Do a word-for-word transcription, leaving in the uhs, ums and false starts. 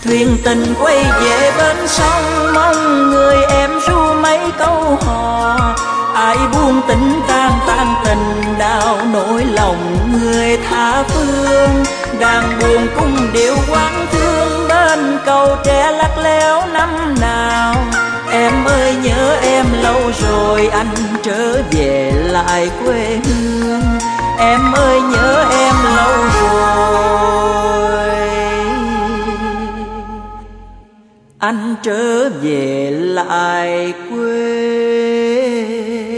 Thuyền tình quay về bên sông, mong người em ru mấy câu hò. Ai buông tình tan tan tình đau nỗi lòng người tha phương. Đàn buồn cung điệu quán thương bên cầu tre lắc léo năm nào. Em ơi nhớ em lâu rồi anh trở về lại quê hương. Em ơi nhớ em lâu rồi anh trở về lại quê